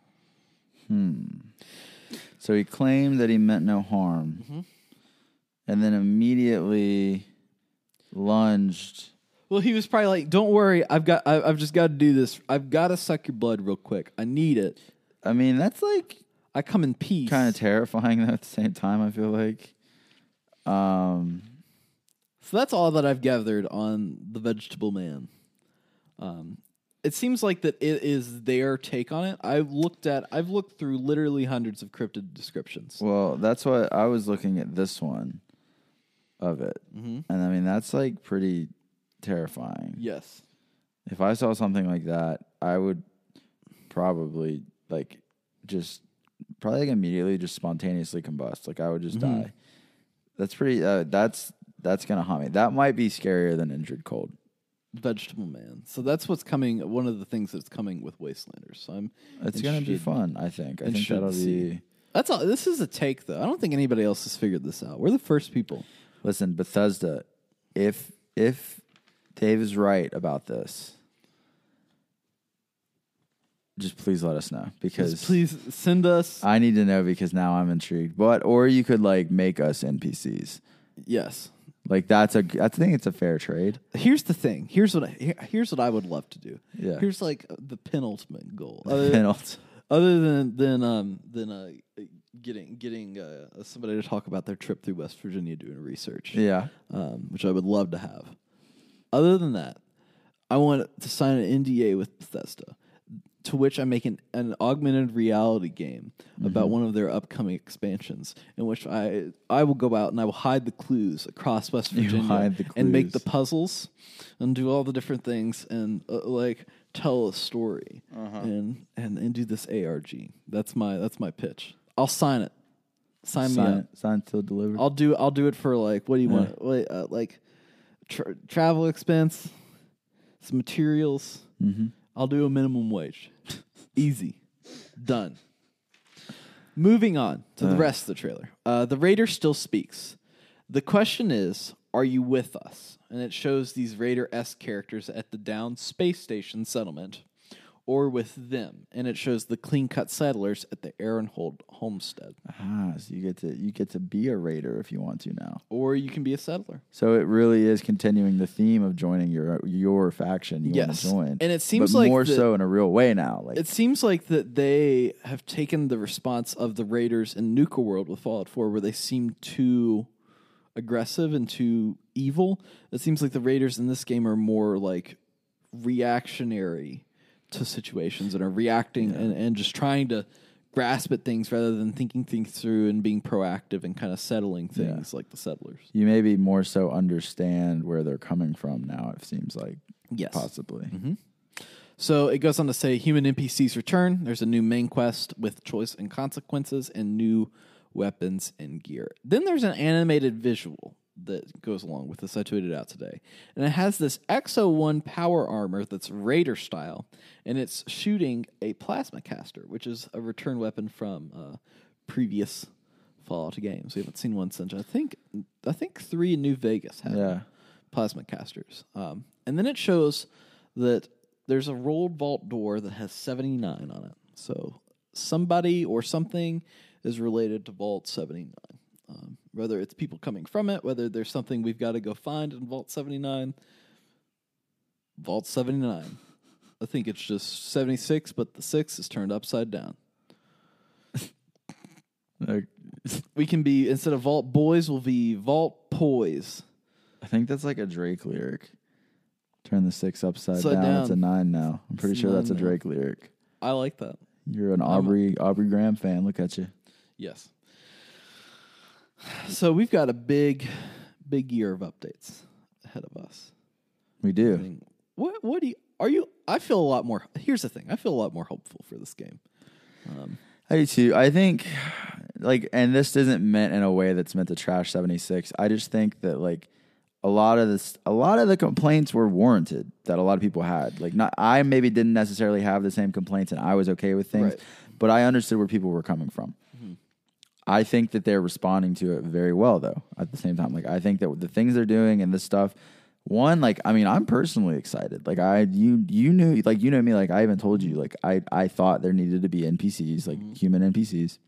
Hmm. So he claimed that he meant no harm, mm-hmm. and then immediately lunged. Well, he was probably like, "Don't worry, I've got, I, I've just got to do this. I've got to suck your blood real quick. I need it." I mean, that's like I come in peace. Kind of terrifying though at the same time. I feel like. Um. So that's all that I've gathered on the Vegetable Man. Um, it seems like that it is their take on it. I've looked at, I've looked through literally hundreds of cryptid descriptions. Well, that's what I was looking at. This one of it, mm-hmm. and I mean that's like pretty terrifying. Yes. If I saw something like that, I would probably like just probably like immediately just spontaneously combust. Like I would just mm-hmm. die. That's pretty. Uh, that's that's gonna haunt me. That might be scarier than Injured Cold. Vegetable Man. So that's what's coming. One of the things that's coming with Wastelanders. So I'm. It's gonna be fun. I think. I think that'll be. That's all. This is a take, though. I don't think anybody else has figured this out. We're the first people. Listen, Bethesda. If if Dave is right about this, just please let us know, because just please send us. I need to know, because now I'm intrigued. But or you could like make us N P Cs. Yes. Like that's a I think it's a fair trade. Here's the thing. Here's what I, here- here's what I would love to do. Yeah. Here's like the penultimate goal. Other, Penalty. other than than um than uh getting getting uh, somebody to talk about their trip through West Virginia doing research. Yeah. Um, which I would love to have. Other than that, I want to sign an N D A with Bethesda, to which I make an, an augmented reality game Mm-hmm. about one of their upcoming expansions, in which I I will go out and I will hide the clues across West You Virginia hide the and make clues. the puzzles and do all the different things and uh, like tell a story Uh-huh. and, and and do this A R G. That's my that's my pitch. I'll sign it. Sign, me Sign, up. sign till delivered. I'll do I'll do it for like what do you Yeah. want? Wait, uh, like tra- travel expense, some materials. Mm-hmm. I'll do a minimum wage. Easy. Done. Moving on to the Uh. rest of the trailer. Uh, the Raider still speaks. The question is, are you with us? And it shows these Raider-esque characters at the downed space station settlement, or with them. And it shows the clean-cut settlers at the Aaronhold homestead. Ah, so you get to you get to be a raider if you want to now. Or you can be a settler. So it really is continuing the theme of joining your your faction you Yes. want to join. And it seems but like more the- so in a real way now. Like It seems like that they have taken the response of the Raiders in Nuka World with Fallout four, where they seem too aggressive and too evil. It seems like the Raiders in this game are more like reactionary to situations and are reacting and, and just trying to grasp at things rather than thinking things through and being proactive and kind of settling things like the settlers. you maybe more so understand where they're coming from now, it seems like. Yes. Possibly. So it goes on to say human N P Cs return. There's a new main quest with choice and consequences and new weapons and gear. Then there's an animated visual that goes along with this. I tweeted out today. And it has this X O one power armor that's Raider style, and it's shooting a plasma caster, which is a return weapon from uh, previous Fallout games. We haven't seen one since I think I think three in New Vegas had Yeah. plasma casters. Um, and then it shows that there's a rolled vault door that has seventy-nine on it. So somebody or something is related to Vault seventy-nine. Um, whether it's people coming from it, whether there's something we've got to go find in Vault seventy-nine. Vault seventy-nine. I think it's just seventy-six, but the six is turned upside down. Like, We can be, instead of Vault Boys, we'll be Vault Poise. I think that's like a Drake lyric. Turn the six upside, Upside down. down. It's a nine now. I'm pretty It's sure that's a nine now. Drake lyric. I like that. You're an Aubrey Aubrey Graham fan. Look at you. Yes. So we've got a big, big year of updates ahead of us. We I do. mean, what what do you are you? I feel a lot more. Here's the thing. I feel a lot more hopeful for this game. Um, I do too. I think, like, and this isn't meant in a way that's meant to trash seventy-six. I just think that, like, a lot of this, a lot of the complaints were warranted that a lot of people had. Like, not, I maybe didn't necessarily have the same complaints, and I was okay with things, Right. but I understood where people were coming from. I think that they're responding to it very well, though. At the same time, like, I think that the things they're doing and this stuff. One, like, I mean, I'm personally excited. Like, I, you, you knew, like, you know me. Like, I even told you, like, I, I thought there needed to be N P Cs, like human N P Cs.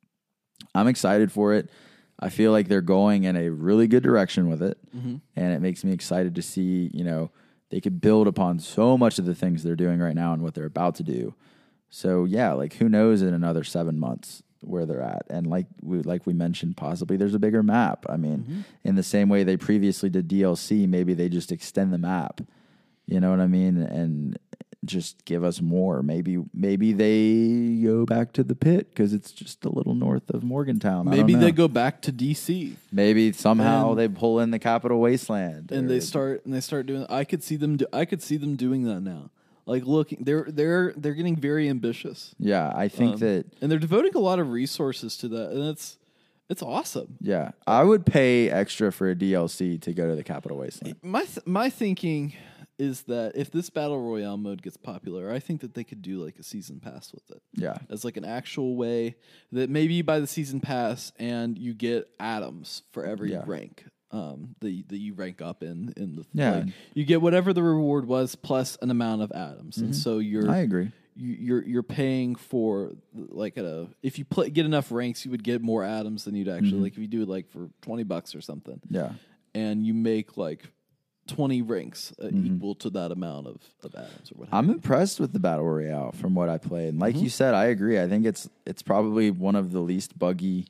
I'm excited for it. I feel like they're going in a really good direction with it, and it makes me excited to see. You know, they could build upon so much of the things they're doing right now and what they're about to do. So yeah, like, who knows in another seven months where they're at, and like we like we mentioned, possibly there's a bigger map. I mean, in the same way they previously did D L C, maybe they just extend the map. You know what I mean? And just give us more. Maybe maybe they go back to the pit because it's just a little north of Morgantown. I don't maybe know. they go back to D C Maybe somehow And- they pull in the Capital Wasteland, and or- they start and they start doing. I could see them. Do, I could see them doing that now. Like looking, they're they're they're getting very ambitious. Yeah, I think Um, that. and they're devoting a lot of resources to that, and it's it's awesome. Yeah, I would pay extra for a D L C to go to the Capital Wasteland. My th- my thinking is that if this battle royale mode gets popular, I think that they could do like a season pass with it. Yeah, As like an actual way that maybe you buy the season pass and you get atoms for every Yeah. rank um, that you, that you rank up in in the Yeah. like, you get whatever the reward was plus an amount of atoms, and so you're I agree. you, you're you're paying for like at a if you play, get enough ranks, you would get more atoms than you'd actually like if you do it like for twenty bucks or something. Yeah, and you make like twenty ranks uh, equal to that amount of, of atoms or what have I'm you. impressed with the Battle Royale from what I played. And like Mm-hmm. you said, I agree. I think it's it's probably one of the least buggy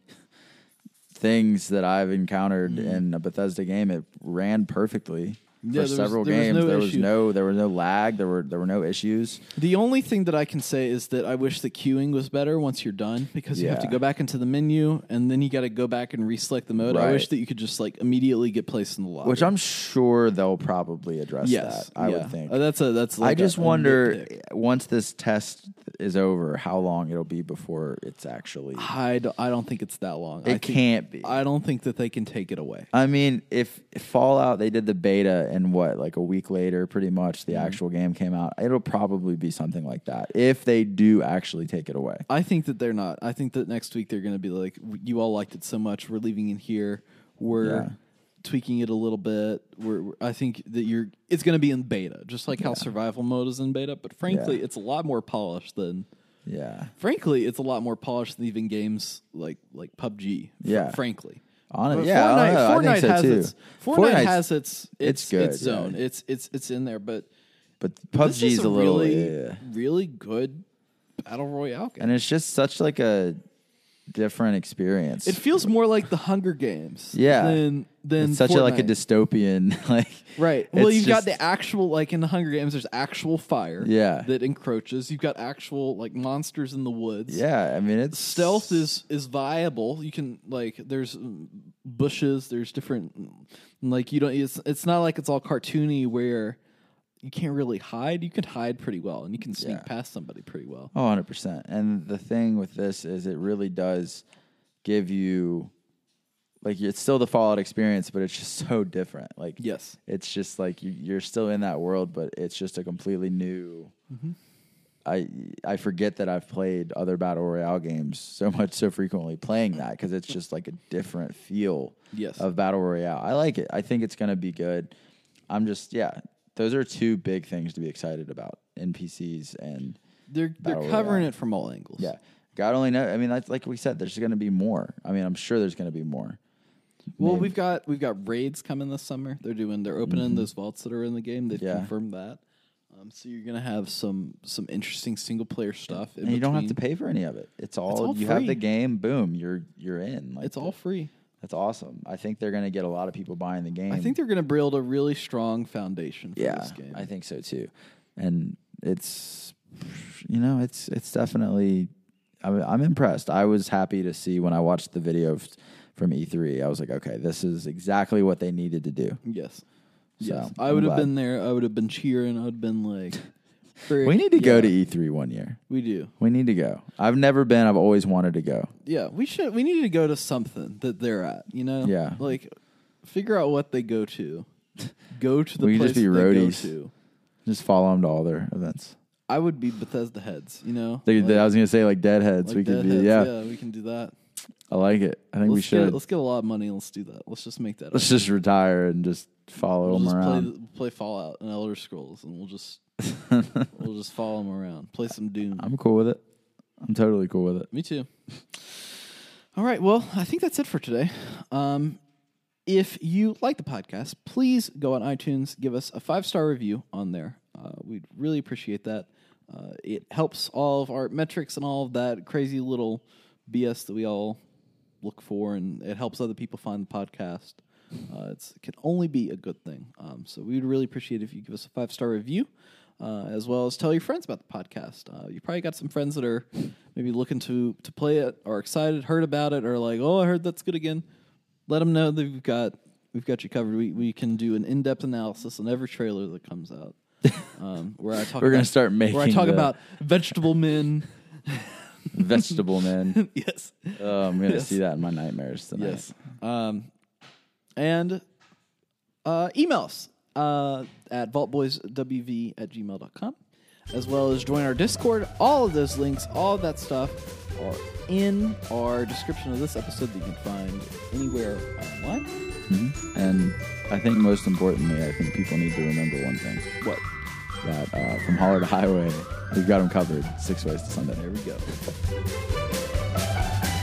things that I've encountered in a Bethesda game. It ran perfectly Yeah, for there was- several there was games. no there was issue. no there was no lag. There were there were no issues. The only thing that I can say is that I wish the queuing was better once you're done because you have to Yeah. go back into the menu and then you got to go back and reselect the mode. I Right. wish that you could just like immediately get placed in the lobby. Which I'm sure they'll probably address yes, that. I yeah. would think. Uh, that's a that's. Like I just a, a wonder nitpick. once this test is over, how long it'll be before it's actually. I don't, I don't think it's that long. It I think, can't be. I don't think that they can take it away. I mean, if if Fallout, they did the beta, and what, like a week later, pretty much the Mm-hmm. actual game came out. It'll probably be something like that if they do actually take it away. I think that they're not. I think that next week they're going to be like, you all liked it so much, we're leaving it here. We're Yeah. tweaking it a little bit. We're, we're- I think that you're. It's going to be in beta, just like how survival mode is in beta. But frankly, Yeah. it's a lot more polished than. Yeah, Frankly, it's a lot more polished than even games like like P U B G. fr- Yeah. frankly. on it. But Yeah, I don't know. Fortnite, I think so has too. its Fortnite Fortnite's- has its its it's good, its zone. yeah. It's it's it's in there, but But P U B this G's is a little, really yeah. really good battle royale game. and it's just such like a different experience. It feels more like the Hunger Games. Yeah. Than than it's such a, like a Fortnite. dystopian like. Right. Well, it's you've got just- the actual like in the Hunger Games. There's actual fire. Yeah. That encroaches. You've got actual like monsters in the woods. Yeah, I mean it's Stealth is is viable. You can like there's mm, bushes. There's different mm, like you don't. It's it's not like it's all cartoony where you can't really hide. You can hide pretty well, and you can sneak Yeah. past somebody pretty well. Oh, one hundred percent. And the thing with this is it really does give you, like, it's still the Fallout experience, but it's just so different. Like, Yes. it's just like you, you're still in that world, but it's just a completely new. Mm-hmm. I I forget that I've played other Battle Royale games so much so frequently playing that because it's just like a different feel Yes. of Battle Royale. I like it. I think it's going to be good. I'm just, yeah, those are two big things to be excited about, N P Cs and. They're they're Battle covering Royale. it from all angles. Yeah. God only knows. I mean, that's like we said, there's going to be more. I mean, I'm sure there's going to be more. Well, Maybe. we've got we've got raids coming this summer. They're doing they're opening those vaults that are in the game. They've Yeah. confirmed that. Um, so you're gonna have some some interesting single player stuff. In And you don't have to between. pay for any of it. It's all, all you have free. the game. Boom, you're you're in. Like It's all free. That's awesome. I think they're going to get a lot of people buying the game. I think they're gonna build a really strong foundation for yeah, this game. I think so too. And it's you know it's it's definitely. I'm, I'm impressed. I was happy to see when I watched the video f- from E three. I was like, okay, this is exactly what they needed to do. Yes. So, Yes. I I'm would have glad. been there. I would have been cheering. I would have been like, frick, We need to go yeah, to E three one year. We do. We need to go. I've never been. I've always wanted to go. Yeah, we should. We need to go to something that they're at. You know. Yeah. Like, figure out what they go to. Go to the We could place just be that they go roadies. to. Just follow them to all their events. I would be Bethesda heads. You know. They, Like- I was gonna say like deadheads. like we could Deadheads. be. Yeah, yeah, we can do that. I like it. I think we Let's should. Get, let's get a lot of money and let's do that. Let's just make that. Let's up. just retire and just follow We'll them just around. play, play Fallout and Elder Scrolls, and we'll just we'll just follow them around. Play some Doom. I'm cool with it. I'm totally cool with it. Me too. All right. Well, I think that's it for today. Um, if you like the podcast, please go on iTunes, give us a five star review on there. Uh, we'd really appreciate that. Uh, it helps all of our metrics and all of that crazy little B S that we all look for, and it helps other people find the podcast. Uh, it's, it can only be a good thing. Um, so we'd really appreciate it if you give us a five star review, uh, as well as tell your friends about the podcast. Uh, you probably got some friends that are maybe looking to to play it, or excited, heard about it, or like, oh, I heard that's good again. Let them know that we've got we've got you covered. We we can do an in depth analysis on every trailer that comes out. Um, where I talk, We're about, gonna start where I making talk the- about vegetable men. Vegetable man. Yes. Oh, I'm gonna Yes. see that in my nightmares tonight. Yes. Um, and uh, email us uh, at vaultboyswv at gmail dot com, as well as join our Discord. All of those links, all of that stuff are in our description of this episode that you can find anywhere online. Mhm. And I think most importantly, I think people need to remember one thing: What? that uh, from Holler to Highway, we've got them covered. Six ways to Sunday. There we go.